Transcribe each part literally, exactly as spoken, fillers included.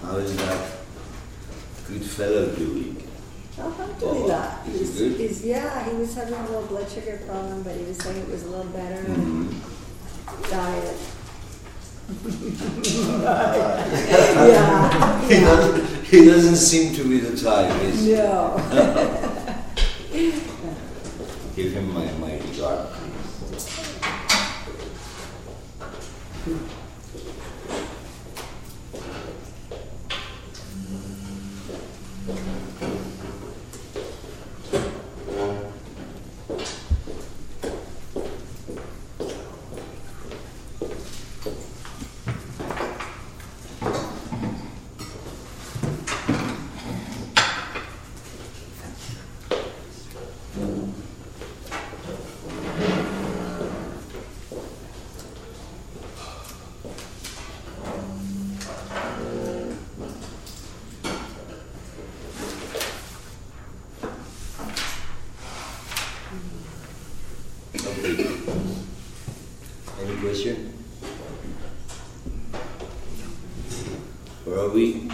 How is that good fellow doing? Alhamdulillah. Oh, is He's, he good? he's, yeah, he was having a little blood sugar problem, but he was saying it was a little better. Mm-hmm. Diet. yeah. he, doesn't, he doesn't seem to be the type, is he? No. Give him my, my regard, please. Any question? Where are we?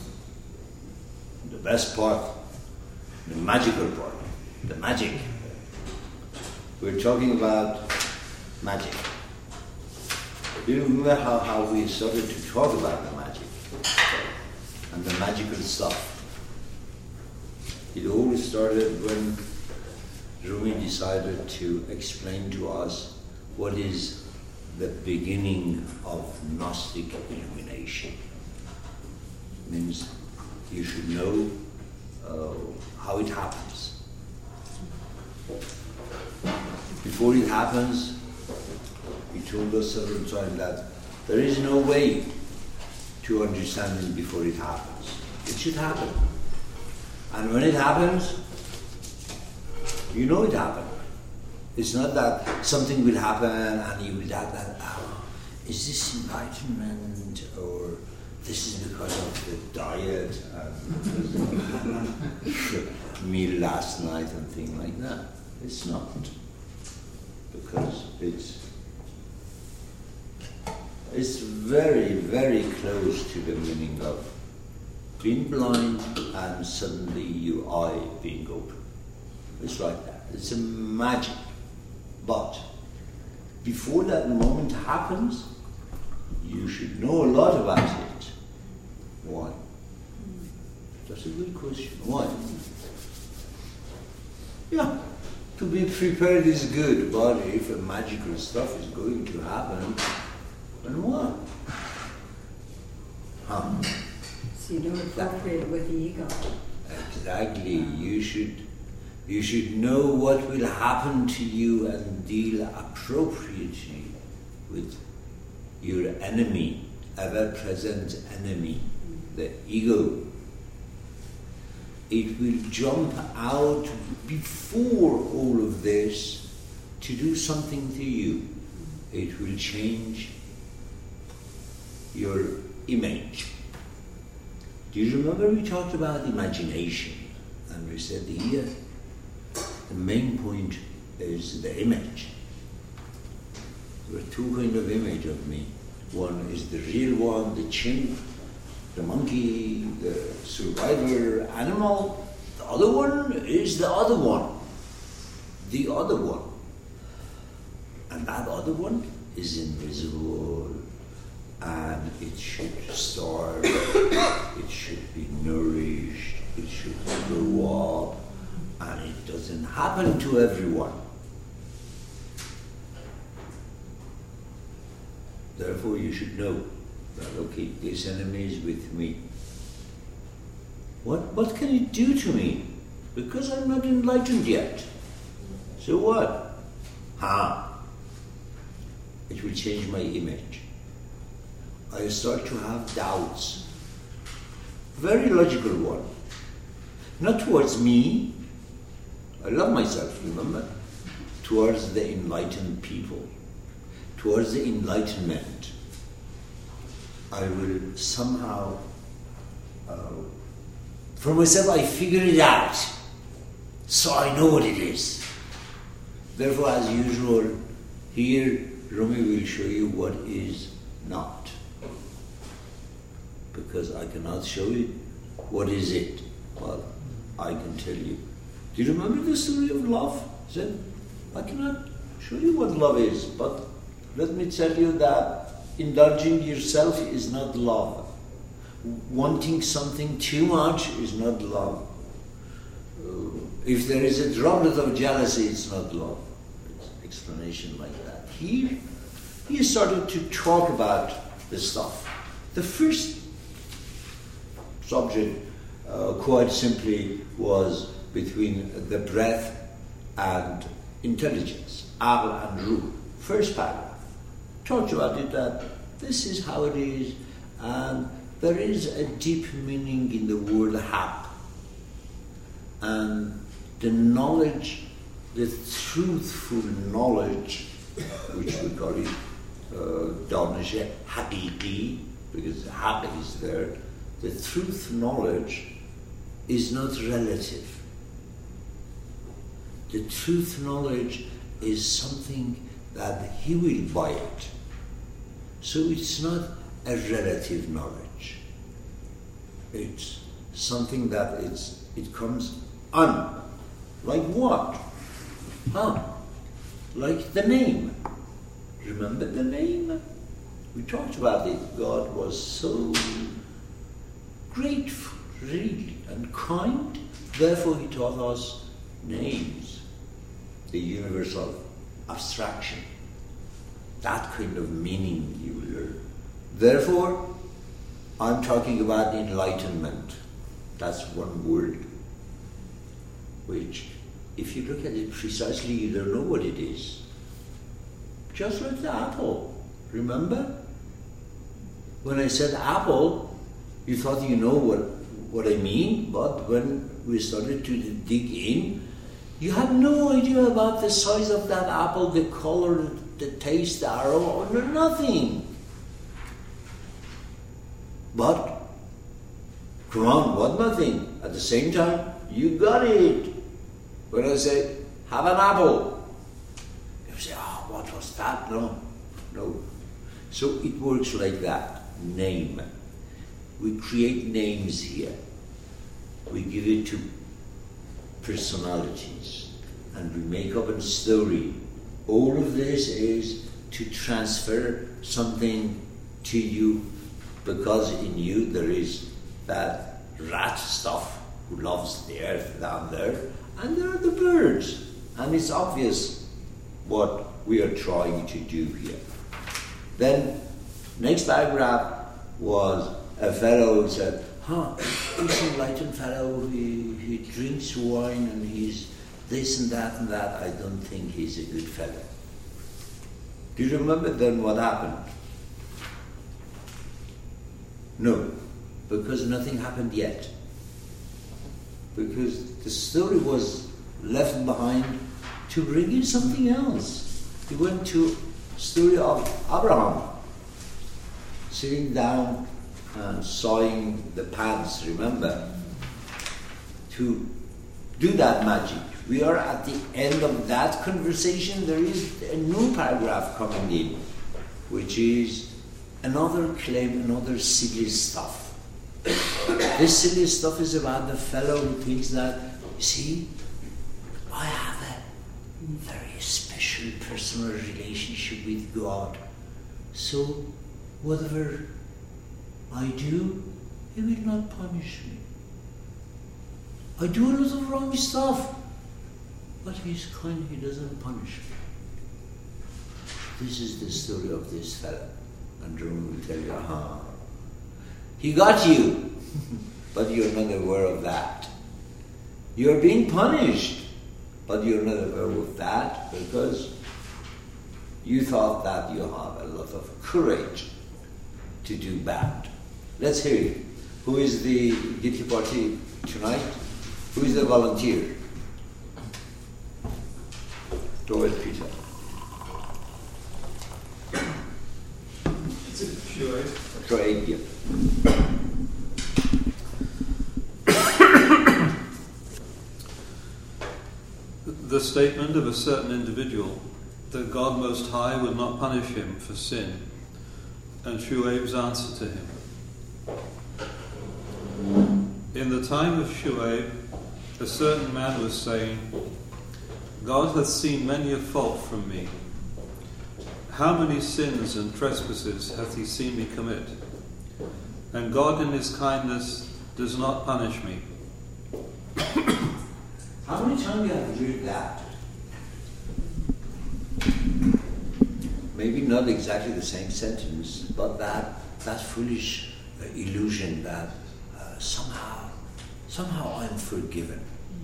The best part, the magical part, the magic. We're talking about magic. Do you remember how, how we started to talk about the magic and the magical stuff? It all started when Rumi decided to explain to us what is the beginning of Gnostic illumination. Means you should know uh, how it happens. Before it happens, he told us several times that there is no way to understand it before it happens. It should happen. And when it happens, you know it happened. It's not that something will happen and you will doubt that, oh, is this enlightenment or this is because of the diet and meal last night and things like that. It's not. Because it's it's very, very close to the meaning of being blind and suddenly your eye being open. It's like that. It's a magic. But before that moment happens, you should know a lot about it. Why? That's a good question. Why? Yeah, to be prepared is good, but if a magical stuff is going to happen, then what? Huh? So you don't appropriate with the ego. Exactly. You should you should know what will happen to you and deal appropriately with your enemy, ever-present enemy, the ego. It will jump out before all of this to do something to you. It will change your image. Do you remember we talked about imagination? And we said here, the main point is the image. There are two kinds of image of me. One is the real one, the chimp, the monkey, the survivor animal. The other one is the other one. The other one. And that other one is invisible, and it should starve, it should be nourished, it should grow up, and it doesn't happen to everyone. Therefore you should know that, okay, this enemy is with me. What, what can it do to me? Because I'm not enlightened yet. So what? Ha! It will change my image. I start to have doubts. Very logical one. Not towards me. I love myself, remember? Towards the enlightened people. Towards the enlightenment. I will somehow, uh, for myself, I figure it out. So I know what it is. Therefore, as usual, here Rumi will show you what is not. because I cannot show you. What is it? Well, I can tell you. Do you remember the story of love? I said, I cannot show you what love is, but let me tell you that indulging yourself is not love. Wanting something too much is not love. Uh, if there is a droplet of jealousy, it's not love. It's an explanation like that. Here, he started to talk about the stuff. The first subject, uh, quite simply, was between the breath and intelligence, aql and ruh. First paragraph. Talked about it that this is how it is, and there is a deep meaning in the word haq. And the knowledge, the truthful knowledge, which we call it danish haqiqi, because haq is there, the truth knowledge is not relative. The truth knowledge is something that he will buy it. So it's not a relative knowledge. It's something that it's it comes on. Like what? Huh? Like the name. Remember the name? We talked about it. God was so grateful, really, and kind. Therefore he taught us names. The universal abstraction. That kind of meaning you learn. Therefore, I'm talking about enlightenment. That's one word, which, if you look at it precisely, you don't know what it is. Just like the apple. Remember? When I said apple, you thought you know what, what I mean, but when we started to dig in, you have no idea about the size of that apple, the color, the taste, the aroma, or nothing. But, come on, what nothing? At the same time, you got it. When I say, have an apple, you say, oh, what was that? No, no. So it works like that. Name. We create names here. We give it to personalities. And we make up a story. All of this is to transfer something to you, because in you there is that rat stuff who loves the earth down there, and there are the birds. And it's obvious what we are trying to do here. Then, next paragraph was a fellow who said, huh, this enlightened fellow, he, he drinks wine and he's this and that and that. I don't think he's a good fellow. Do you remember then what happened? No, because nothing happened yet. Because the story was left behind to bring in something else. He went to the story of Abraham, sitting down and sawing the paths, remember, to do that magic. We are at the end of that conversation. There is a new paragraph coming in, which is another claim, another silly stuff. This silly stuff is about the fellow who thinks that, you see, I have a very special personal relationship with God. So whatever I do, He will not punish me. I do a lot of wrong stuff, but He's kind, He doesn't punish me. This is the story of this fellow. And Rumi will tell you, aha, he got you, but you're not aware of that. You're being punished, but you're not aware of that because you thought that you have a lot of courage to do bad. Let's hear it. Who is the guilty party tonight? Who is the volunteer? Go ahead, Peter. It's a Shuaib. Shuaib, yeah. The statement of a certain individual that God Most High would not punish him for sin, and Shuaib's answer to him. In the time of Shuaib, a certain man was saying, God hath seen many a fault from me. How many sins and trespasses hath he seen me commit? And God in his kindness does not punish me. How many times you have read that? Maybe not exactly the same sentence, but that that foolish uh, illusion that uh, somehow, somehow I'm forgiven.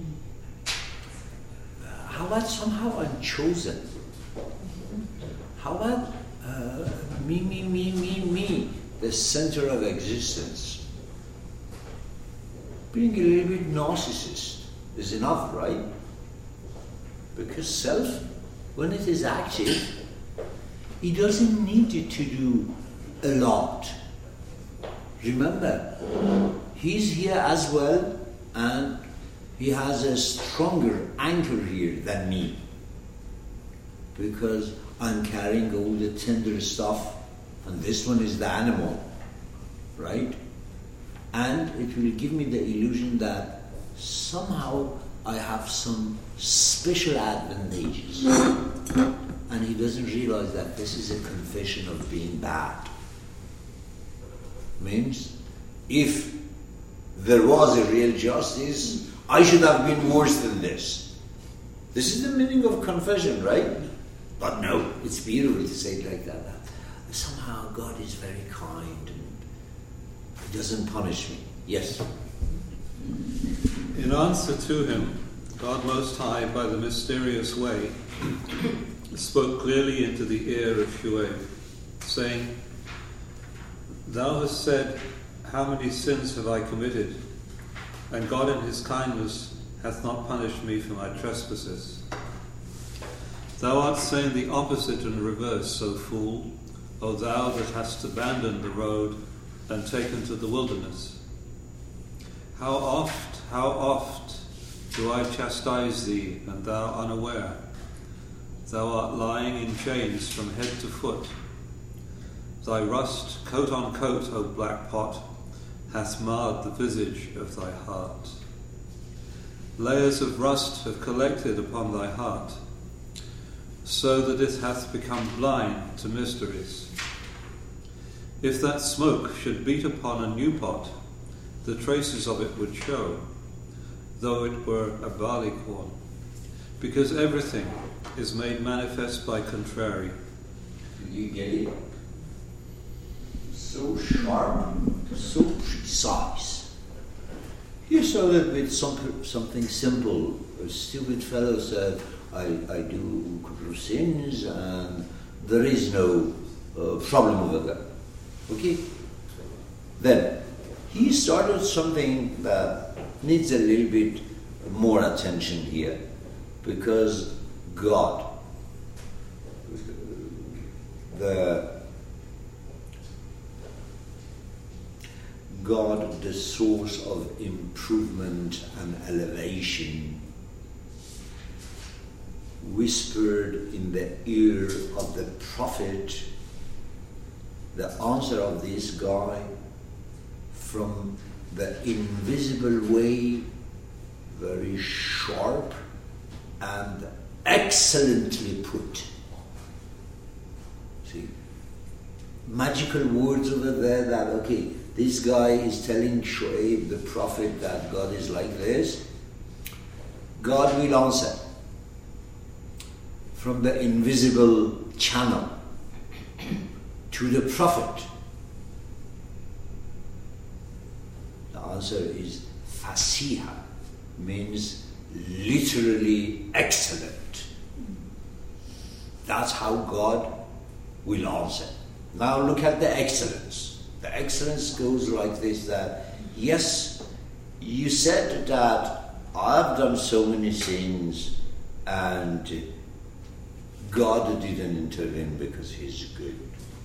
Uh, how about somehow I'm chosen? How about uh, me, me, me, me, me, the center of existence? Being a little bit narcissist is enough, right? Because self, when it is active, it doesn't need it to do a lot. Remember, he's here as well, and he has a stronger anchor here than me. Because I'm carrying all the tender stuff, and this one is the animal, right? And it will give me the illusion that somehow I have some special advantages. And he doesn't realize that this is a confession of being bad. Means, if there was a real justice, I should have been worse than this. This is the meaning of confession, right? But no, it's beautiful to say it like that. that somehow God is very kind and he doesn't punish me. Yes? In answer to him, God Most High, by the mysterious way, spoke clearly into the ear of Shuaib, saying, Thou hast said, How many sins have I committed? And God in his kindness hath not punished me for my trespasses. Thou art saying the opposite and reverse, O fool, O thou that hast abandoned the road and taken to the wilderness. How oft, how oft do I chastise thee, and thou unaware? Thou art lying in chains from head to foot. Thy rust, coat on coat, O black pot, hath marred the visage of thy heart. Layers of rust have collected upon thy heart, so that it hath become blind to mysteries. If that smoke should beat upon a new pot, the traces of it would show, though it were a barley corn, because everything is made manifest by contrary. You get it? So sharp, so precise. You started with some, something simple. A stupid fellow said, I, I do sins and there is no uh, problem over there. Okay? Then, he started something that needs a little bit more attention here, because God, the God, the source of improvement and elevation, whispered in the ear of the prophet the answer of this guy from the invisible way, very sharp and excellently put. See, magical words over there that, okay, this guy is telling Shuaib, the prophet, that God is like this. God will answer from the invisible channel to the prophet. The answer is fasiha, means literally excellent. That's how God will answer. Now look at the excellence. The excellence goes like this, that yes, you said that I've done so many sins and God didn't intervene because he's good.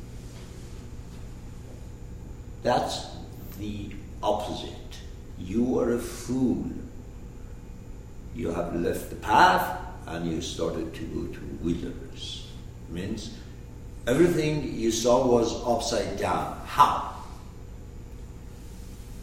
That's the opposite. You are a fool. You have left the path and you started to go to wilderness. Means everything you saw was upside down. How?